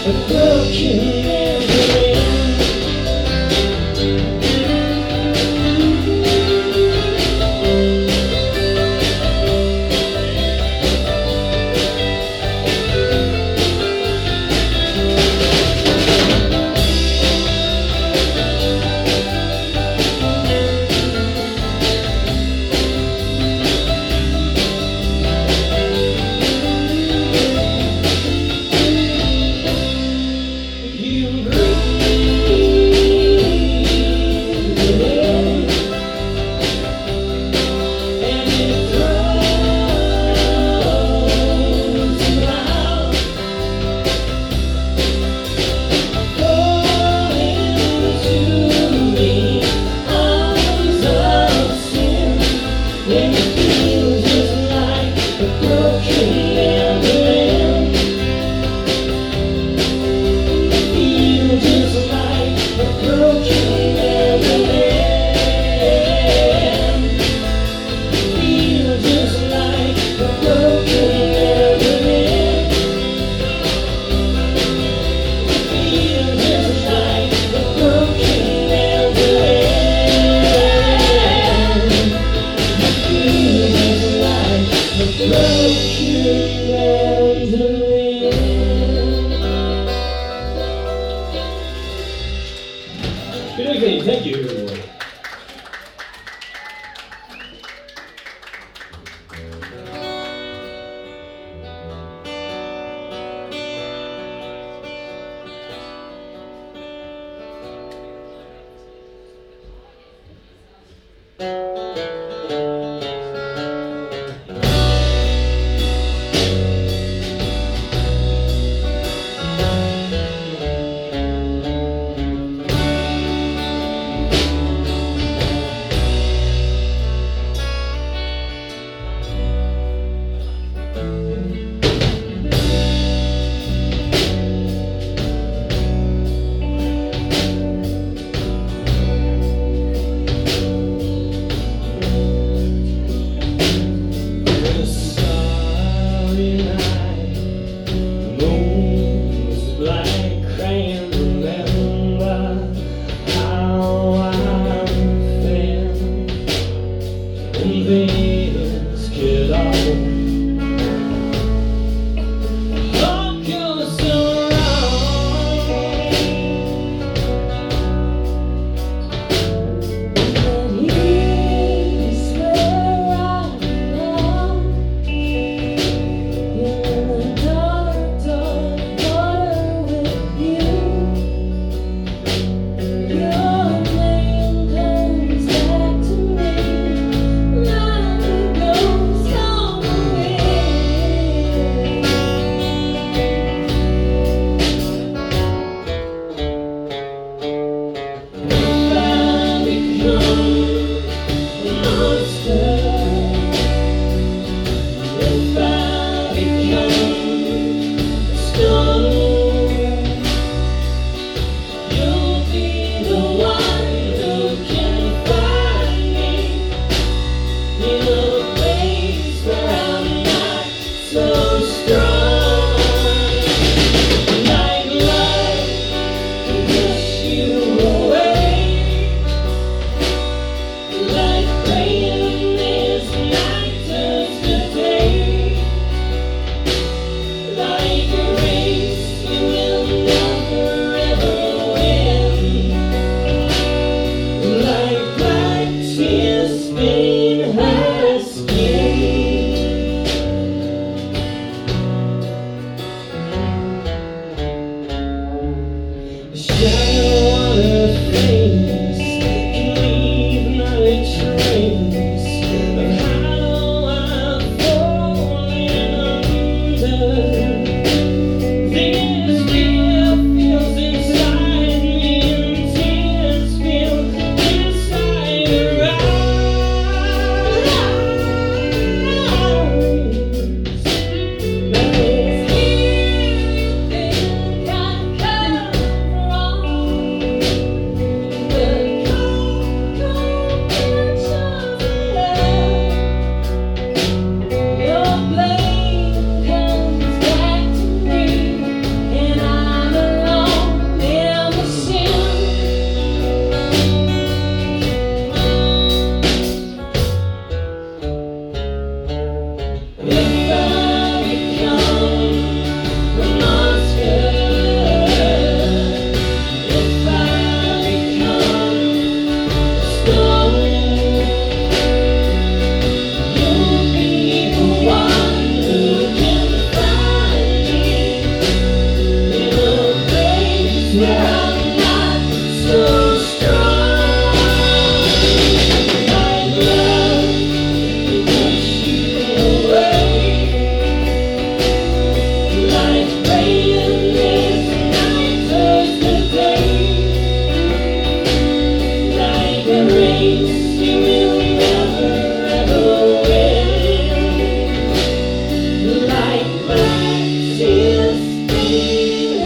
Good evening, thank you.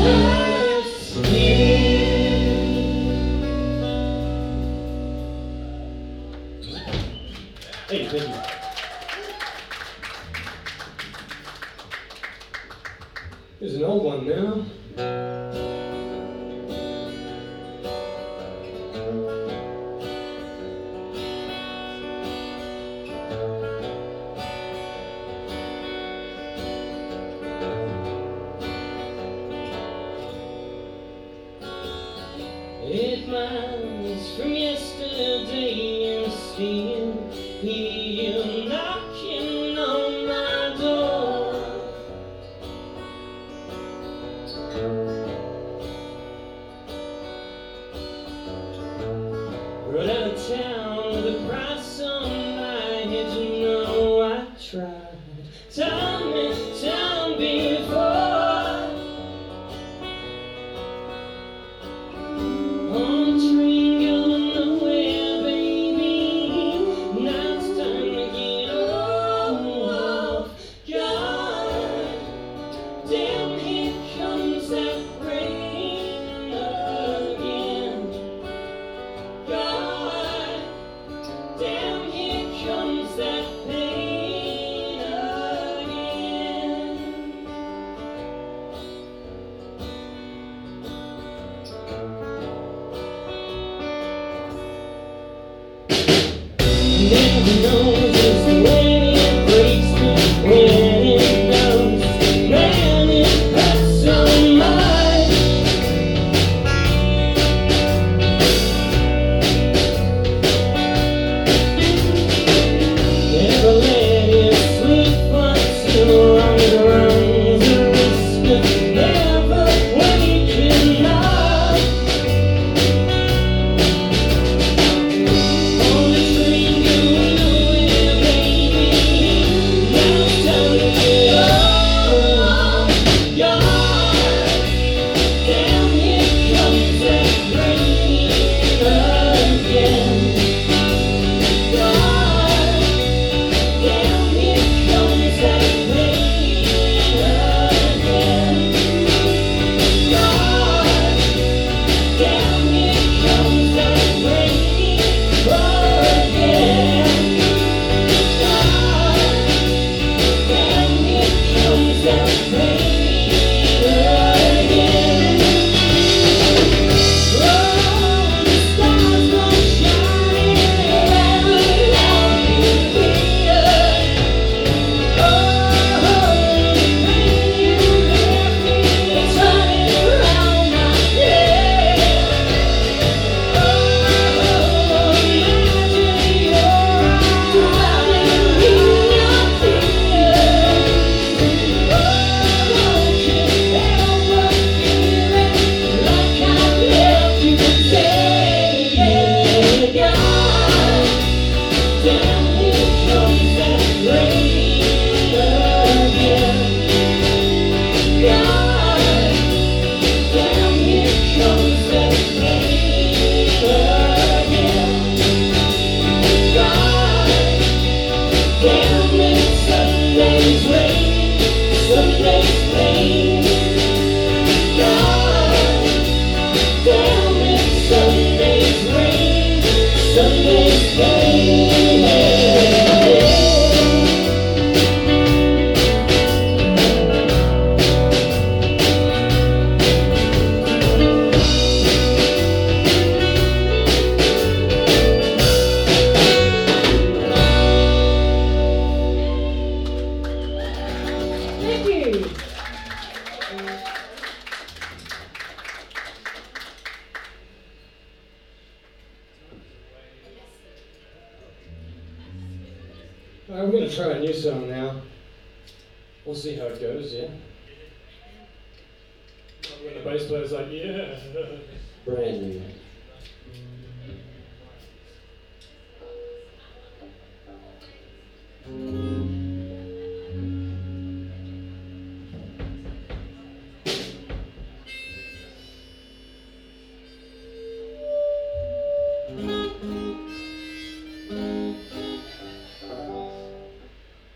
Hey, thank you. Here's an old one now. It miles from yesterday and still hear you knocking on my door. Run out of town with a price on my head, you know I tried time and time before. On a train going nowhere, baby. Now it's time to get off. God damn, here comes that rain again. God damn, here comes that pain again. Never know just when it breaks me, when it knows, man, it hurts so much. Never let it slip until I'm around the risk of never waking up. On the train going nowhere, baby. Now it's time to get off. God damn, here comes that rain again. God damn, here comes that pain again. God damn, here comes that rain again. God damn, here comes that pain again. Oh, the stars go shining around you here. Oh, the pain you left me is running around my head. Oh, imagine your arms drowning in your tears. Oh, can't help but feeling like I've left you dead. God damn, here comes that rain again. God damn, here comes that pain again. God damn, it's Sunday's rain, Sunday's pain. God damn, it's Sunday's rain, Sunday's pain. Thank you. Alright, we're gonna try a new song now. We'll see how it goes, yeah? When the bass player's like, yeah. Brand new.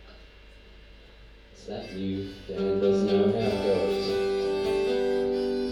It's that new, Dan doesn't know how it goes.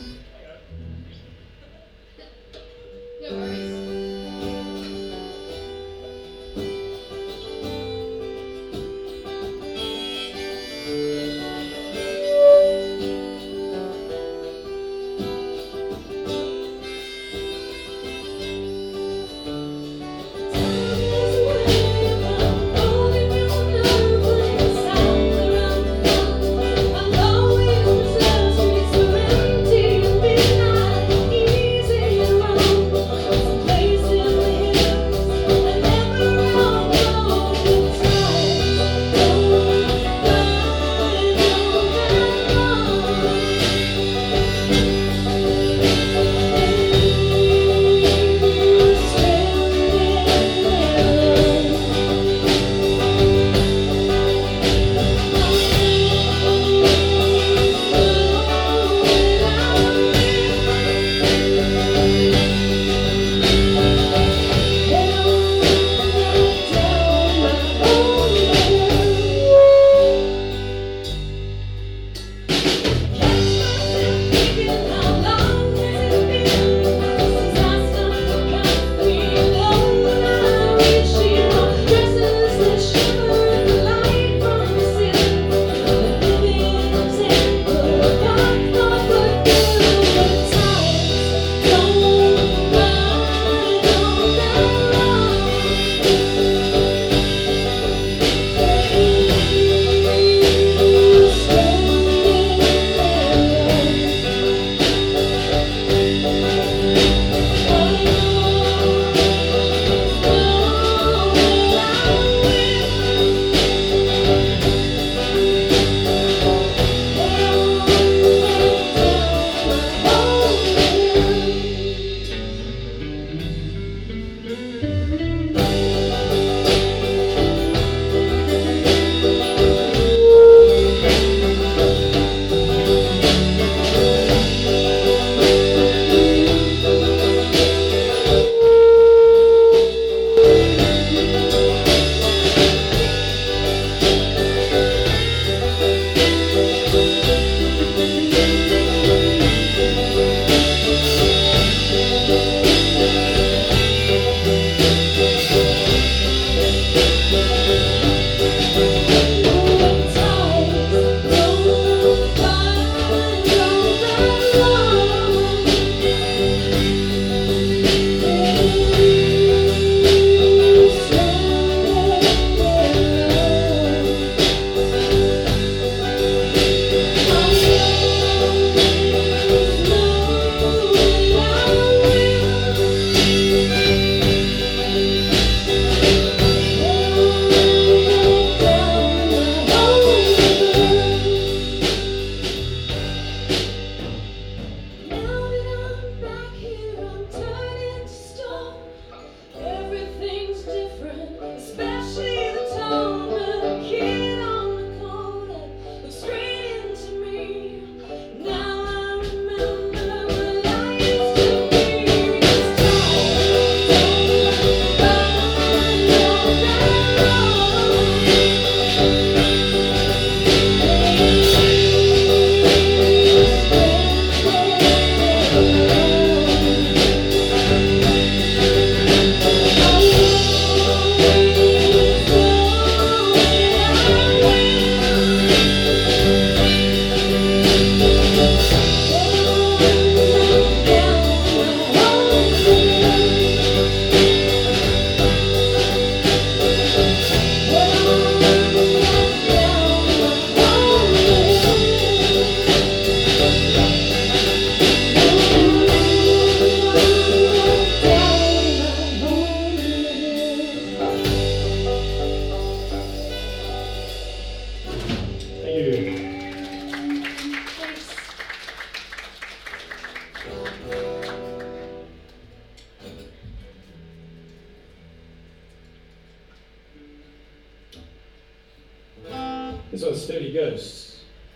This one's Sturdy Ghosts.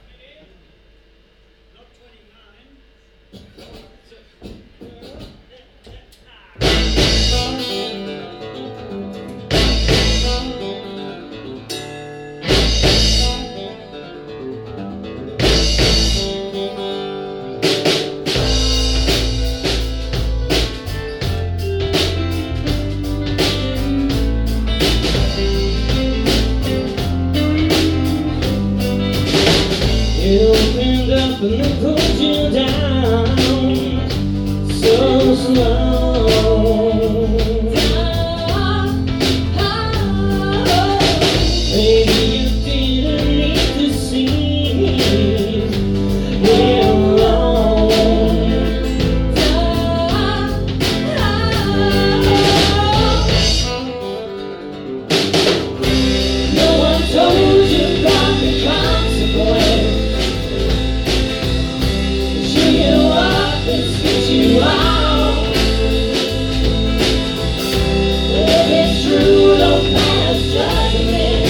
And they pulled you down so slow. Maybe you didn't need to see we're alone. No one told you about the consequence. You out. If it's true, don't pass judgment.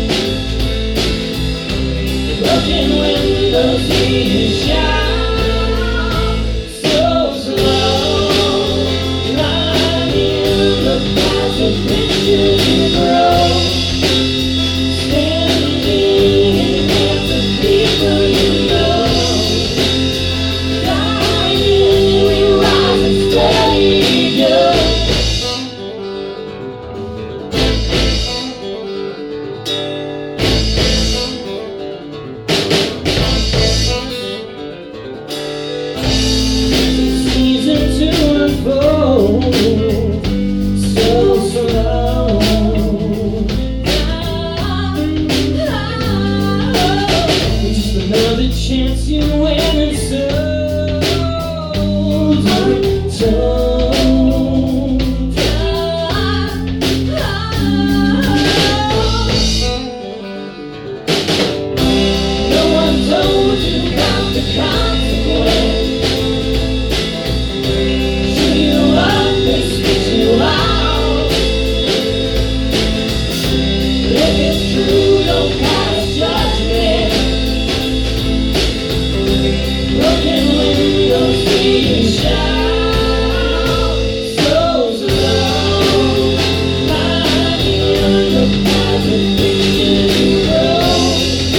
Broken windows see you shout so slow. Lying in the past of pictures you grow. Standing in hands of people you know. Chance you went and no one told you about the consequence. Shoot you up and spit you out. If it's true, don't pass judgment. Broken windows see you shout so slow. Lying in the past of pictures you grow.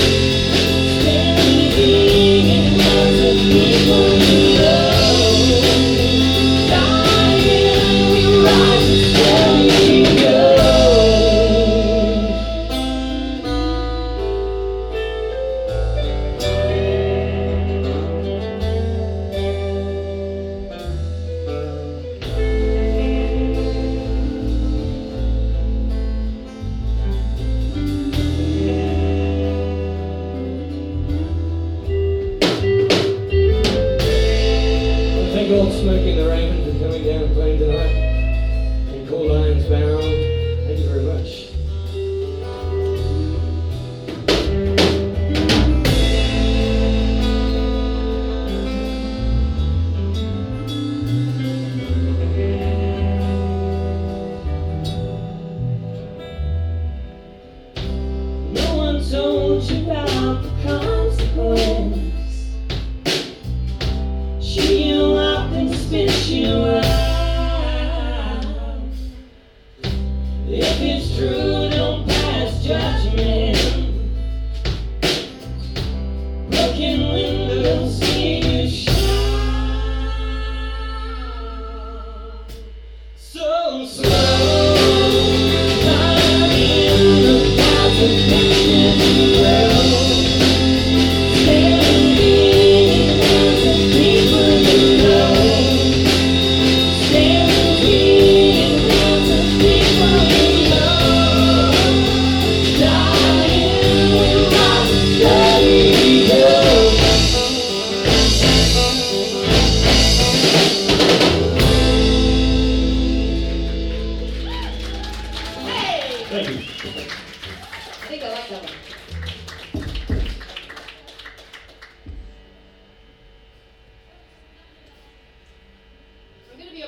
Standing in hands of people you know. Dying, we rise and steady go. Thank Old Smoky and the Ravens for coming down and playing tonight. And Coal Lions Bound. Thank you very much. No one told you about the consequence. Shoot you up and spit you out. If it's true, don't pass judgment. Broken windows see you shout so slow. Lying in the clouds of pictures you grow. Standing in hands of people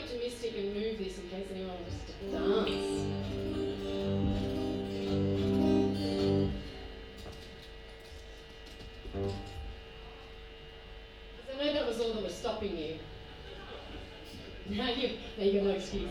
optimistic and move this in case anyone wants to dance. Because I know that was all that was stopping you. Now you got no excuse.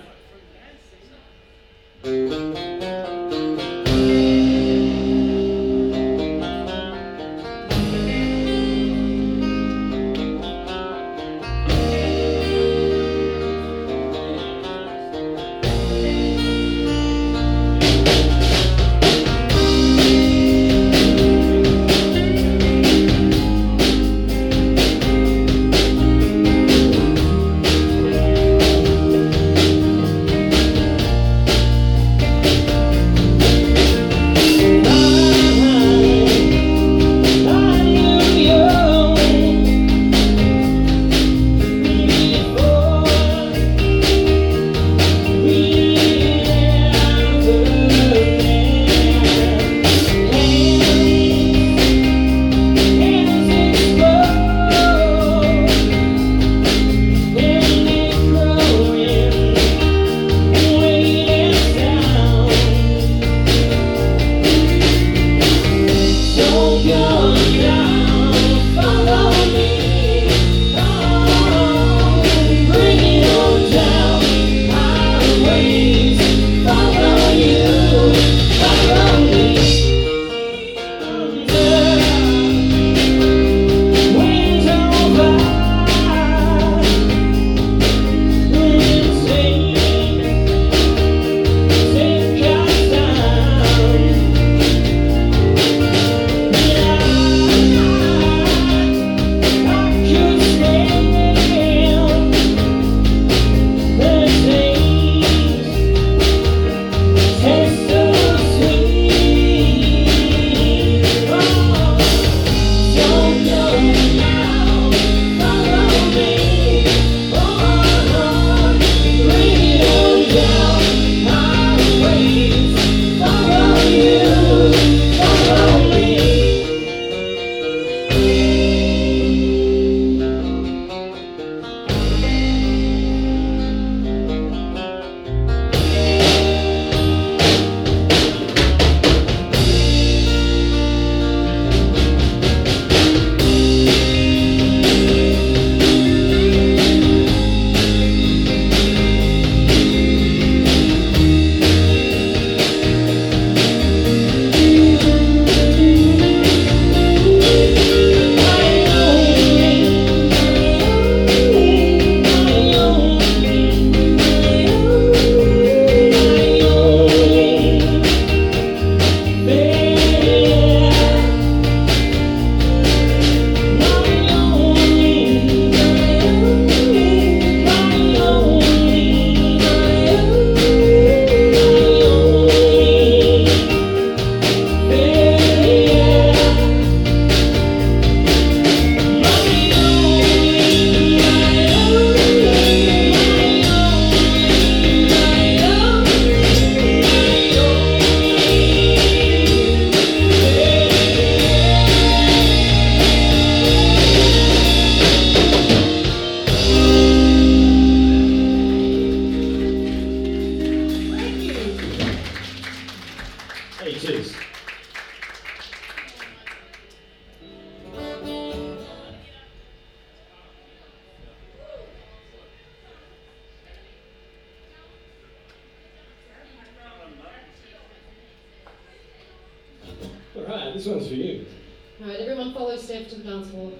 Alright, this one's for you. Alright, everyone follow Steph to the dance floor.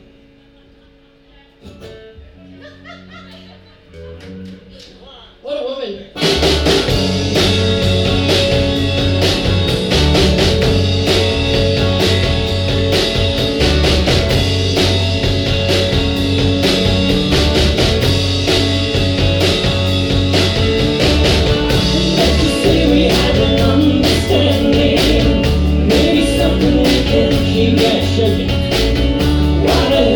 What a woman. Why the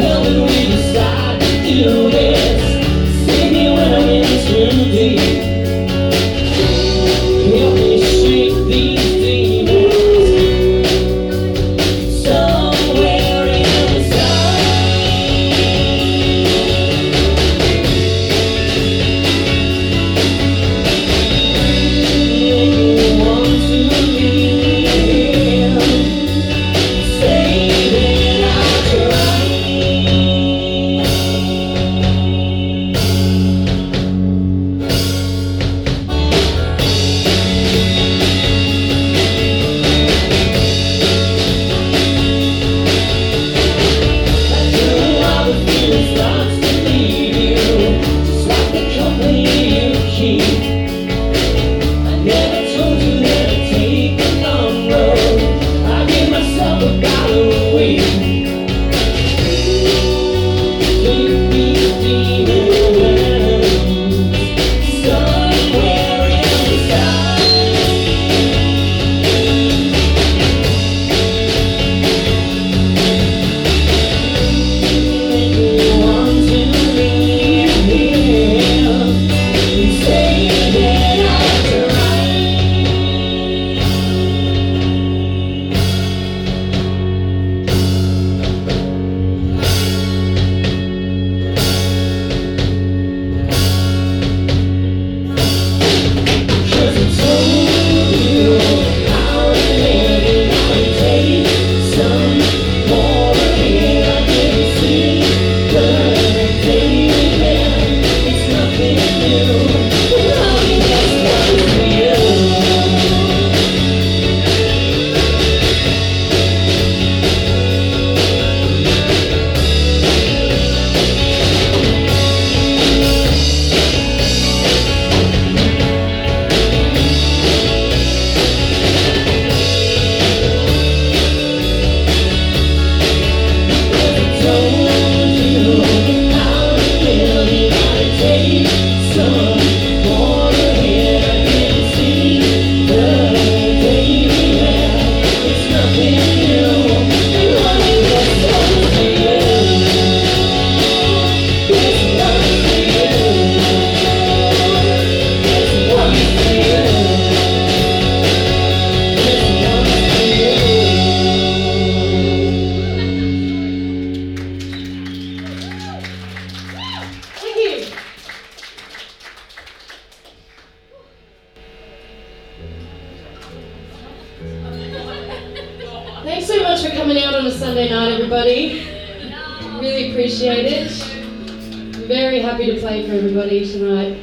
Sunday night, everybody. Really appreciate it. I'm very happy to play for everybody tonight.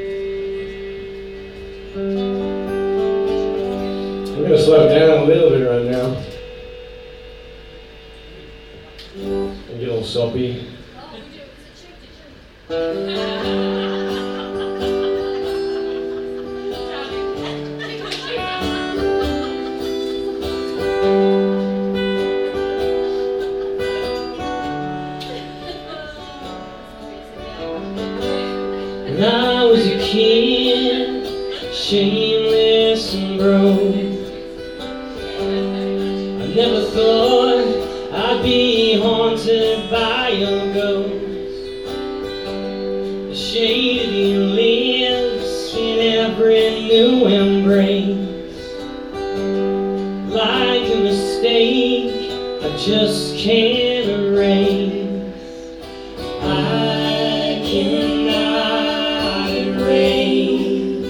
We're going to slow down a little bit right now. And get a little soppy. When I was a kid, shameless and broke, I never thought I'd be haunted by your ghost. The shade of you lives in every new embrace. Like a mistake I just can't erase. I cannot erase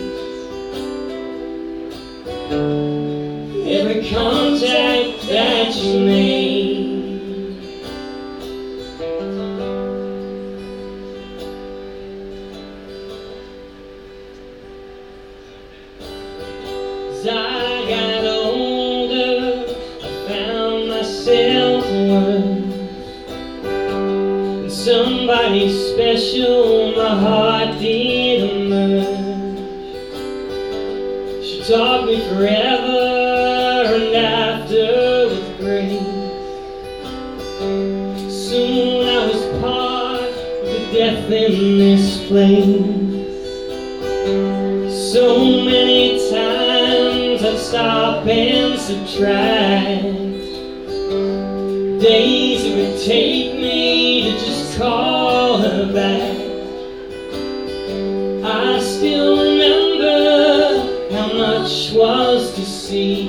every contact that you made. As I got older, I found myself worth. And somebody special, my heart did emerge. She taught me forever and after with grace. Soon I was part of the death in this place. So many times I'd stop and subtract days it would take me to just call her back. I still remember how much was to see.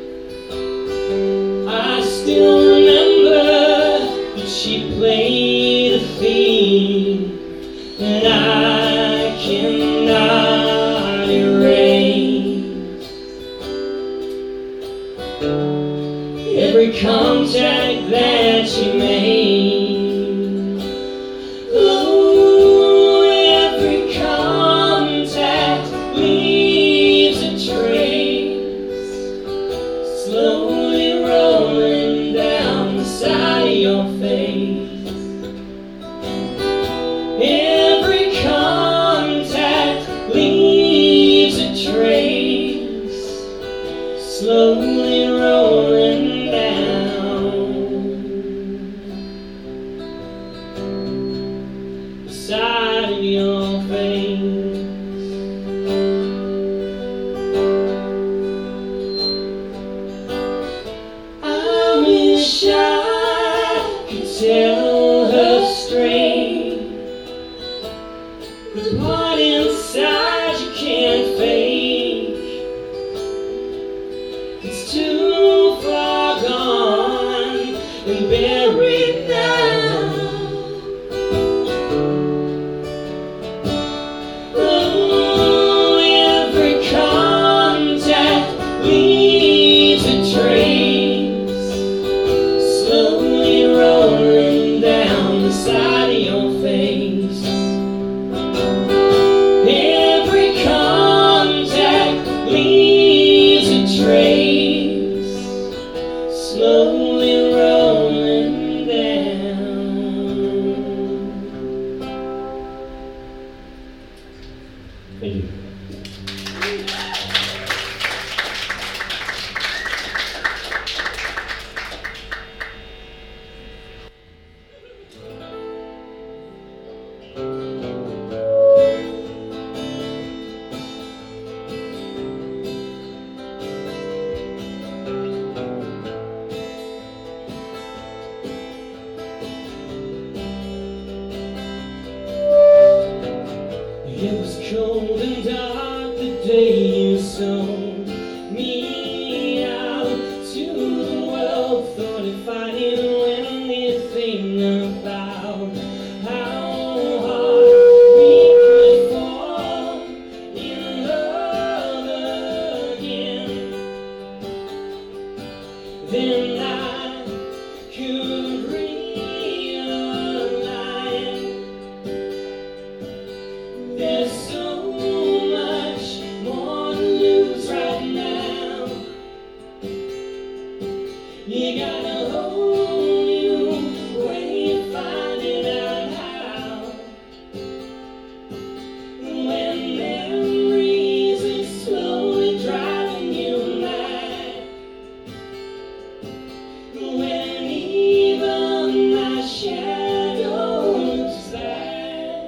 I still remember that she played a theme, and I cannot erase every contact that you made. Oh, every contact leaves a trace, slowly rolling down the side of your face. Every contact leaves a trace, slowly rolling down the side of your face. I wish I could tell her straight, the part inside you can't fake. It's too far gone and buried now. Oh, every contact leaves a trace, slowly rolling down the side of your face. Every contact leaves a trace, slowly rolling down. Thank you. It was cold and dark the day you sold me out to the world. Thought if I didn't know anything about how hard we could fall in love again, then I could There's so much more to lose right now. You gotta hold you when you're finding out how. When memories are slowly driving you mad. When even my shadow looks bad.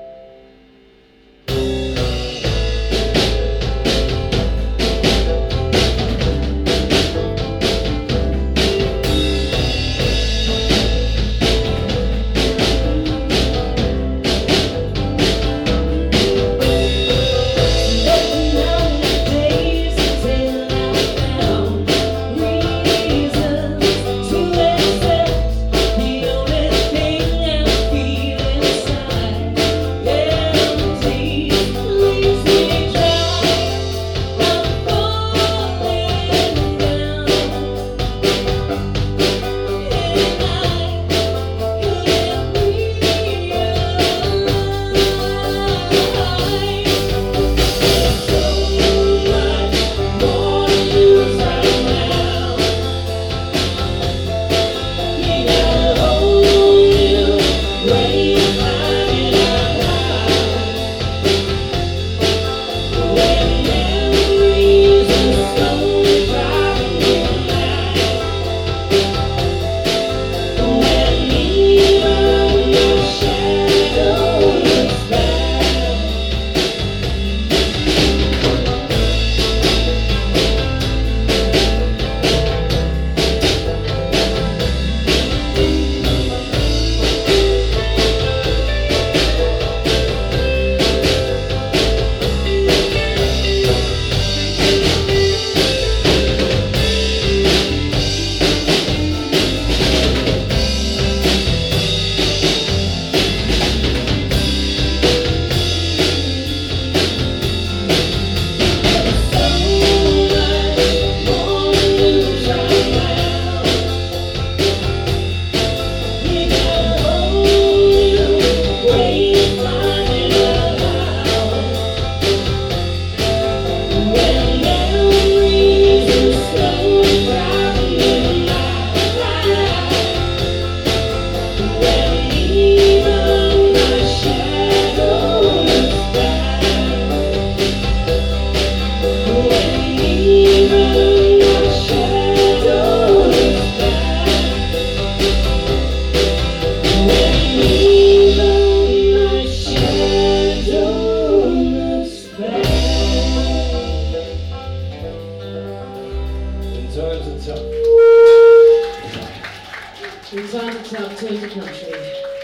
From time to time, turn to country.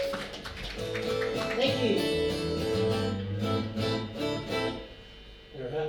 Thank you. You're happy.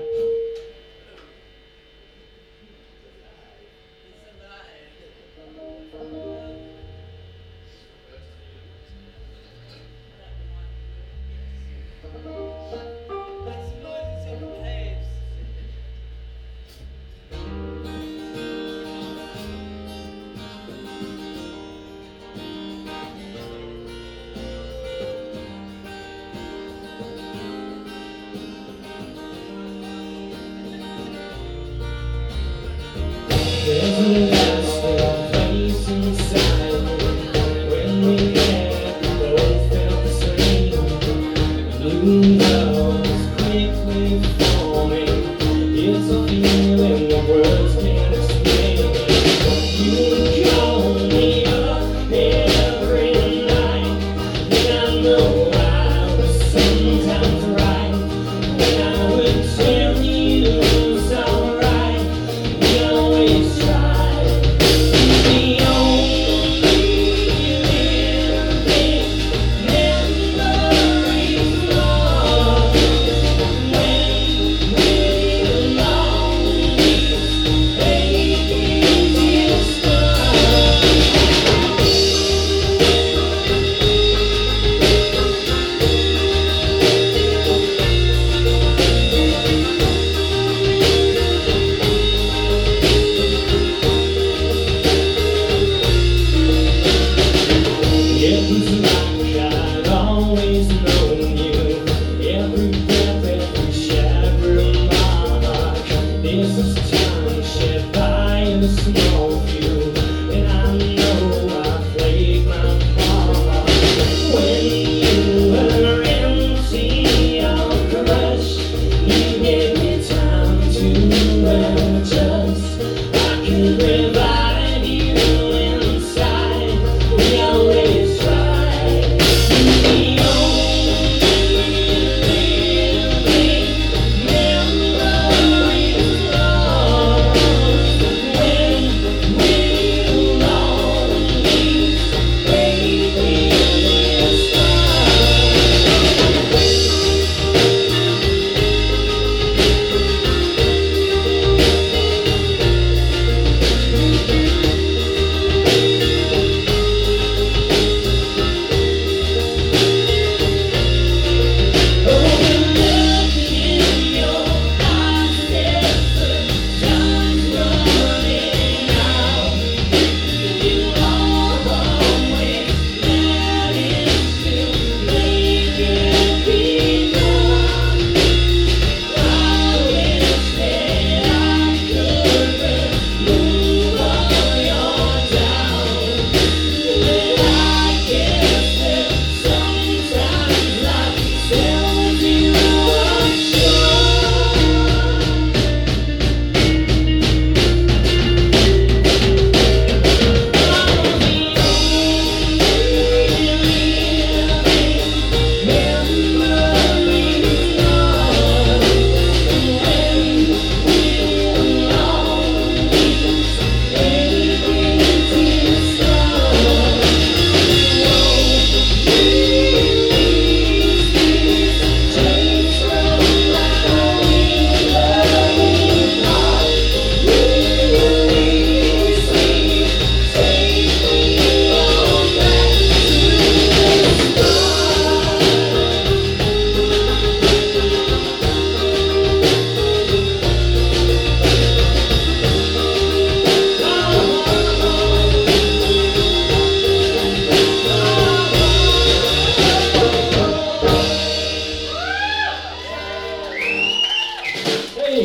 There's a lasting place inside when we had both felt the same. Blue clouds quickly forming. It's a feeling the words can't explain. You call me up every night, and I know I was sometimes right. When I would tell you it's alright, we always try. The only living memories lost when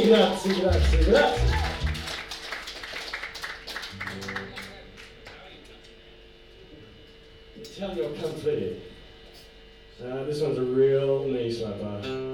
grazie, grazie, grazie. Italian country. This one's a real knee slapper.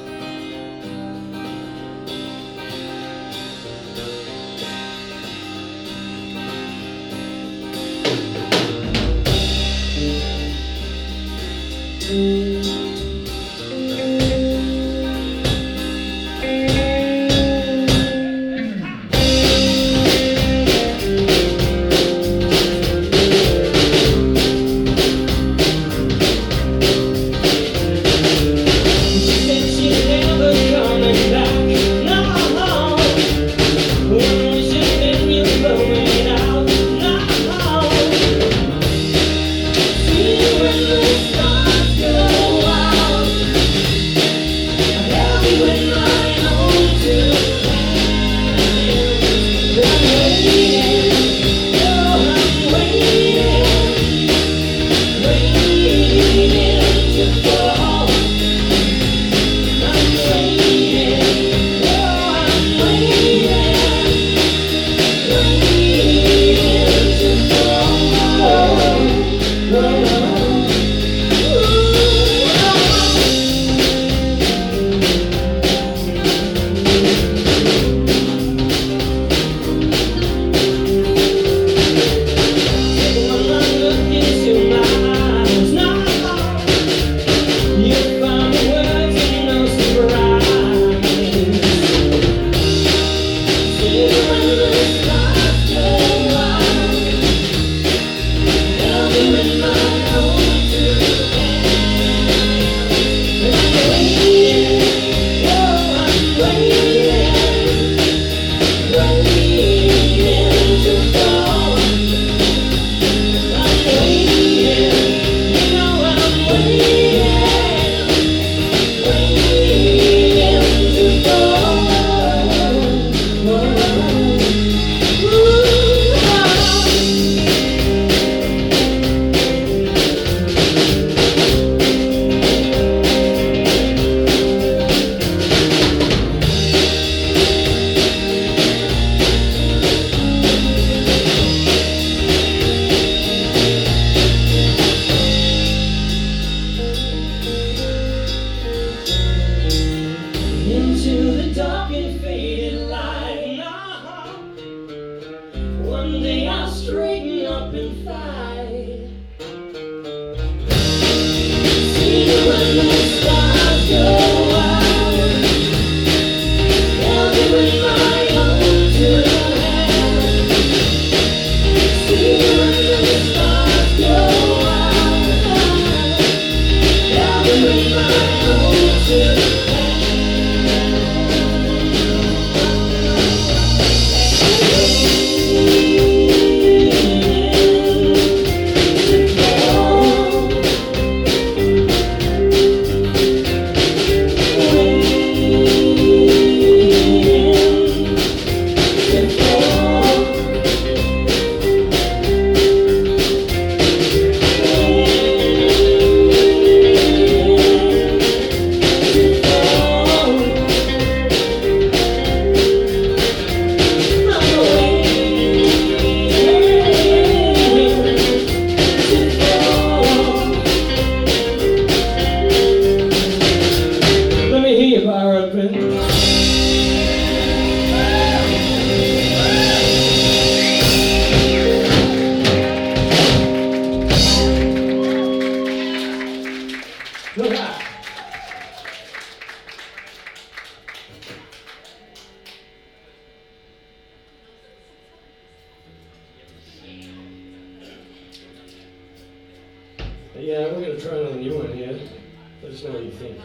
Yeah, we're going to try another new one here. Let us know what you think.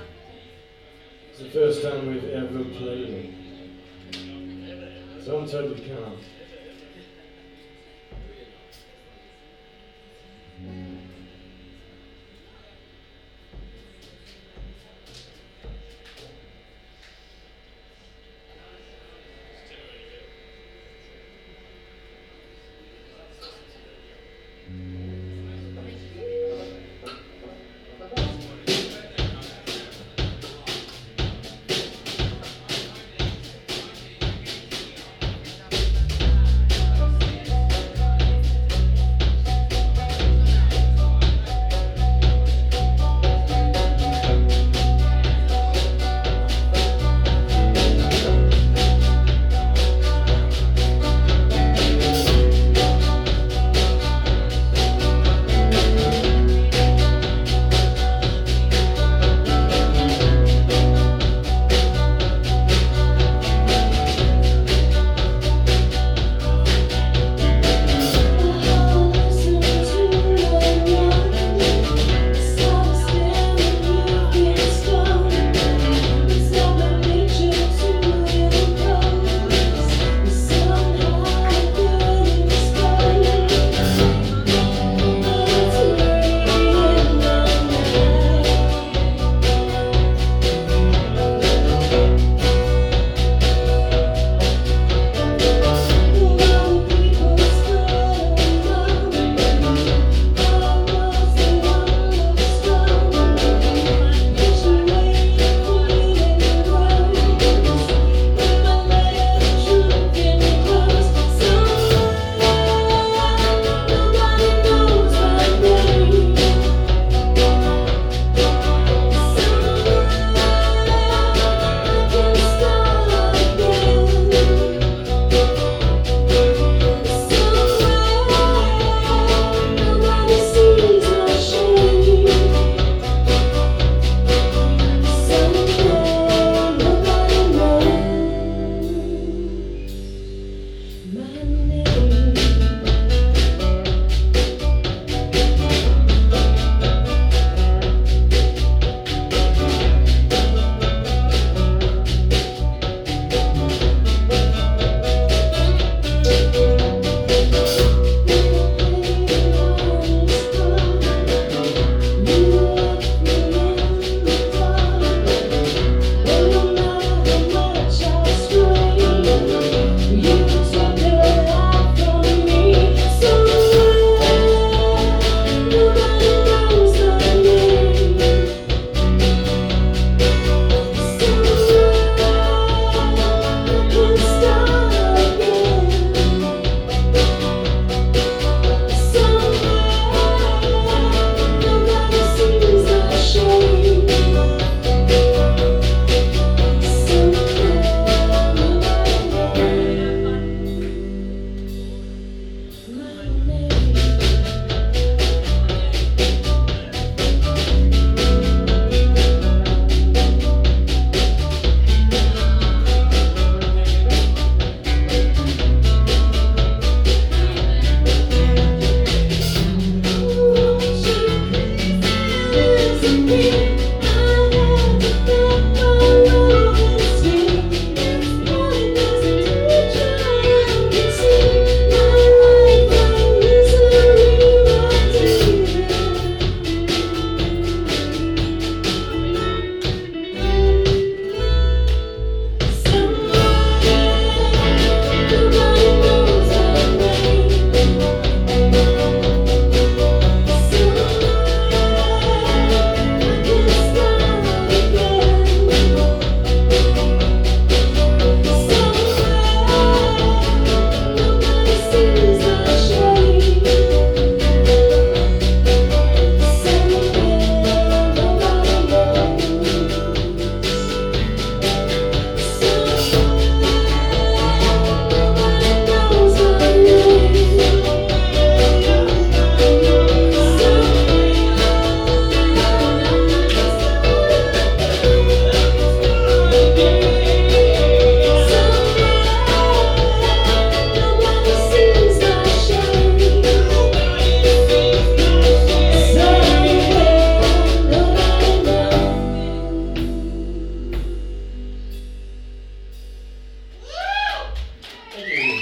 It's the first time we've ever played it. So I'm totally calm.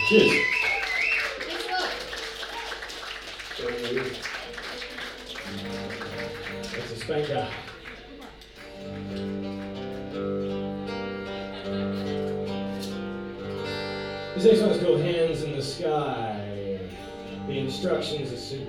Cheers. Thanks a lot. That's a spanker. This next one's called Hands in the Sky. The instructions are simple.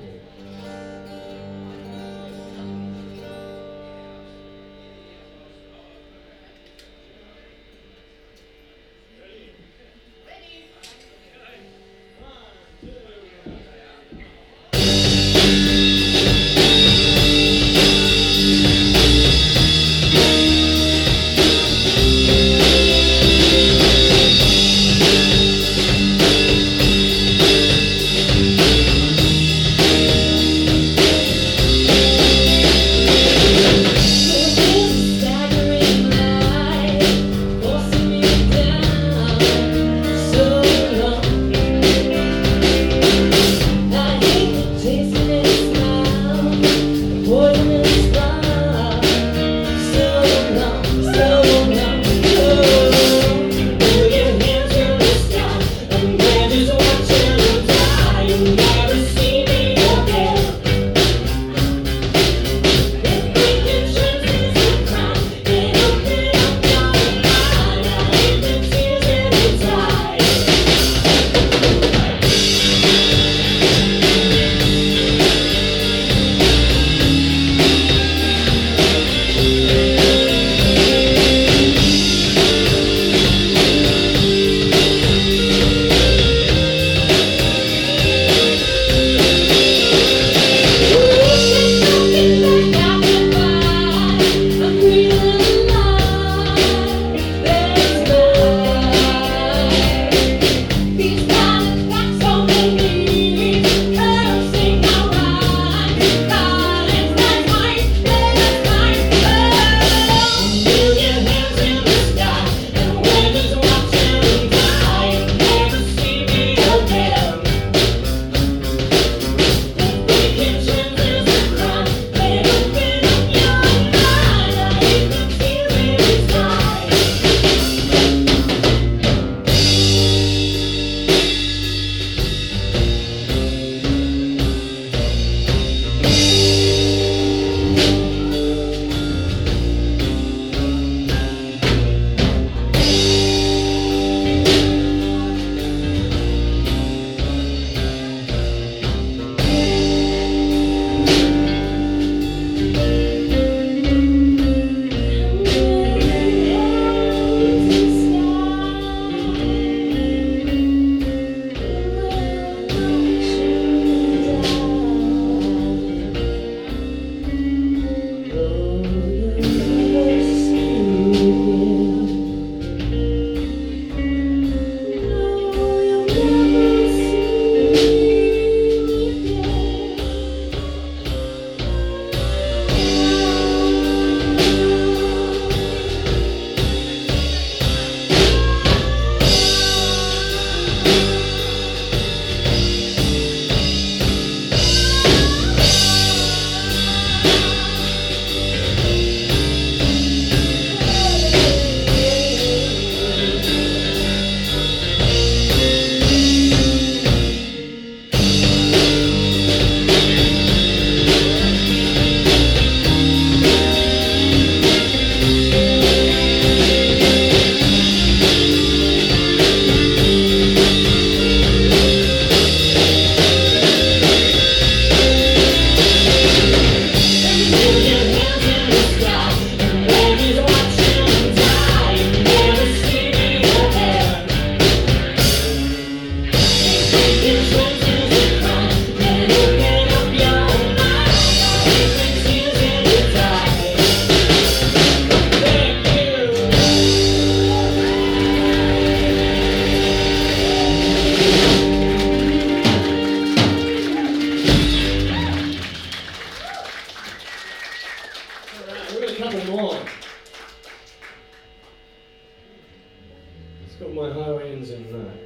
Got my Hawaiians in that.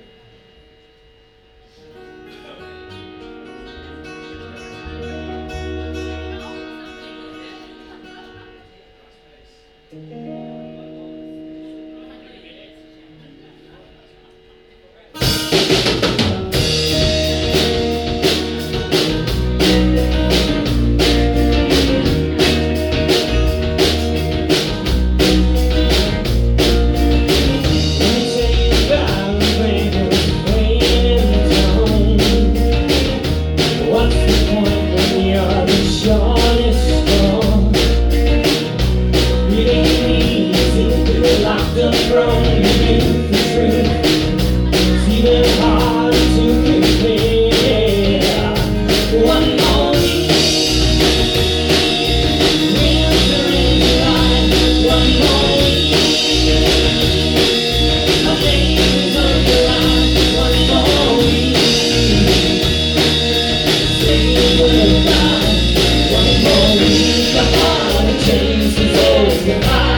up from you the truth. It's even hard to compare. One more week, winter in July. One more week, my days on the line. One more week, say goodbye. One more week, the heart chases over.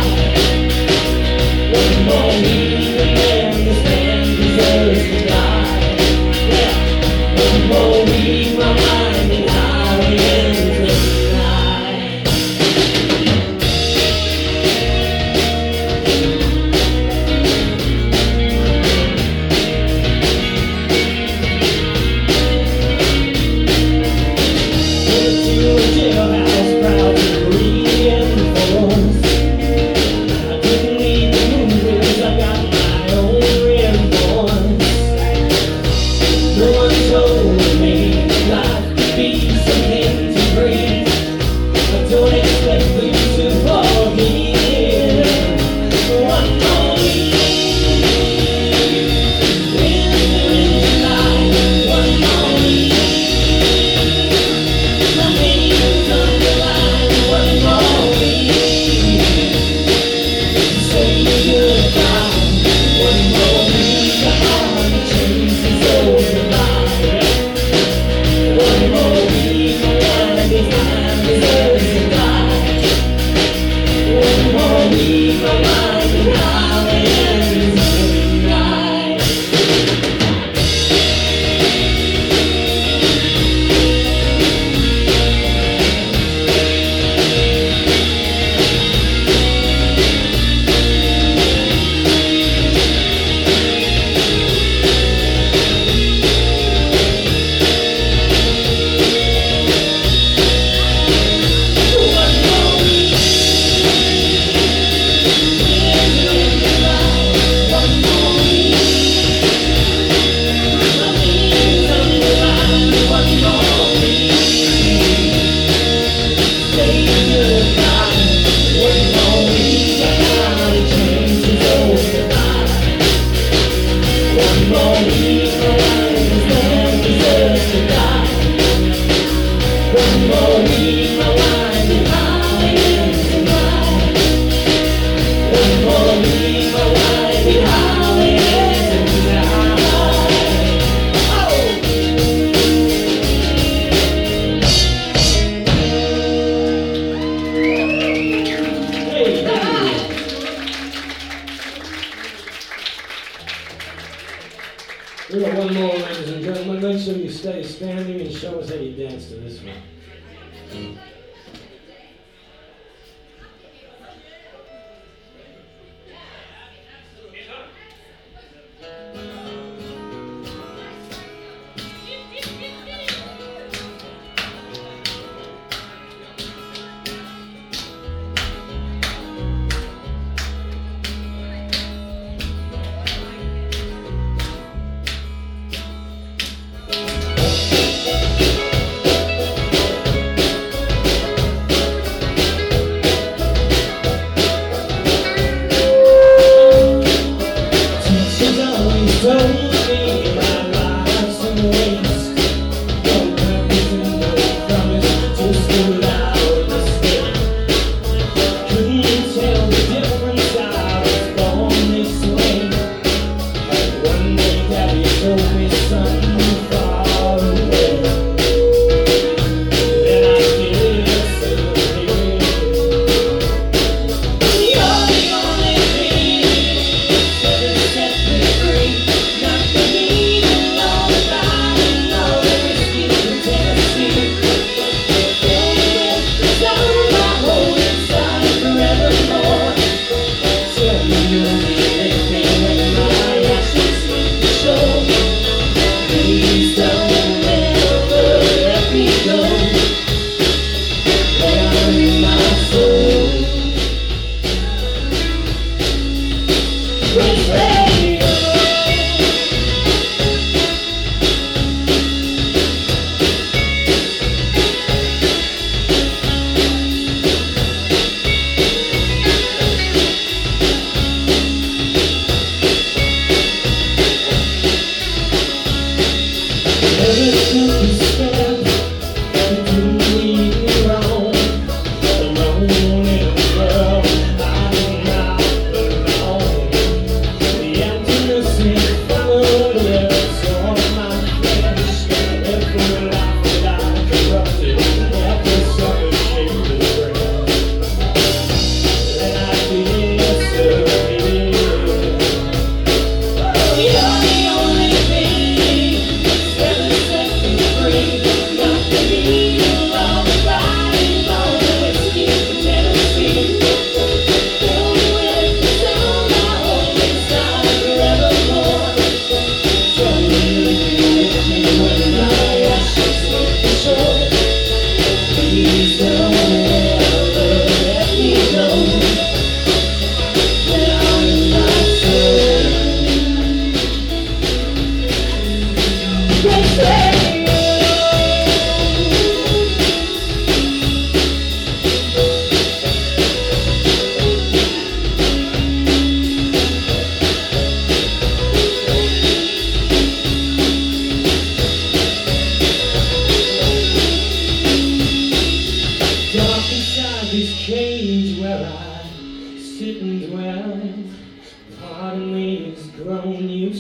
One more week, the man deserves to die. Yeah. One more week, my mind and how it ends tonight. Went to a jailhouse, proud to reinforce. I didn't need the movies, I got my own reinforce. No one told me life could be something to breathe. I don't expect you to forgive. One more week, winter in July. One more week, my name's on the line. One more week, say goodbye. One more week, the heart chases over by. One more week, my mind deserves to die. One more week, my mind and how it ends tonight. One more week, winter in July. One more week, my name's on the line. One more week, say goodbye. One more week, the heart chases over by. One more week, my mind deserves to die. One more week, my mind and how it ends tonight. One more week, my mind and how it ends tonight. Oh! Hey, thank you. We got one more, ladies and gentlemen. Make sure you stay standing and show us how you dance to this one.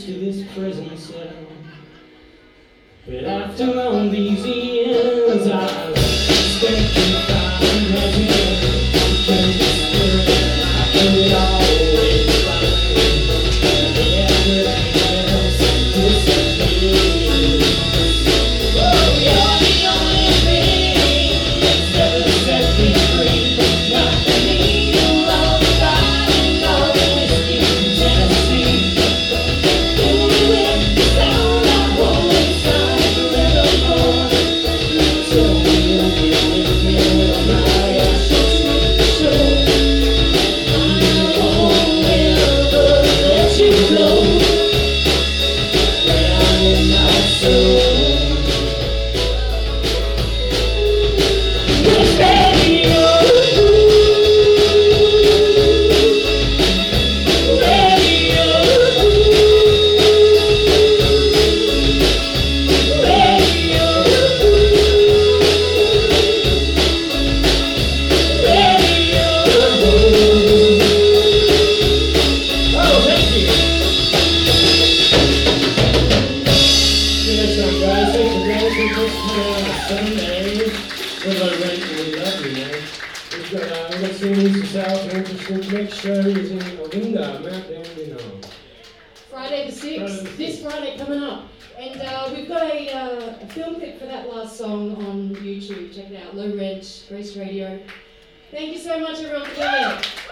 used to this prison cell. But after all these years, I've spent some time as you can I could always find everything else disappears. Oh, you're the only thing that's ever set me free. Not the needle of the fire, all the whiskey from Tennessee. Only with the sound I hold inside a little more. Tell me you'll be with me when my ashes show. I won't ever let you go. Down in my soul. We've got series this out, interested. Next show is in Olinda, Mount Dandenong. Friday the 6th, this Friday coming up. And we've got a film clip for that last song on YouTube. Check it out, Low Rent, Grace Radio. Thank you so much everyone for coming.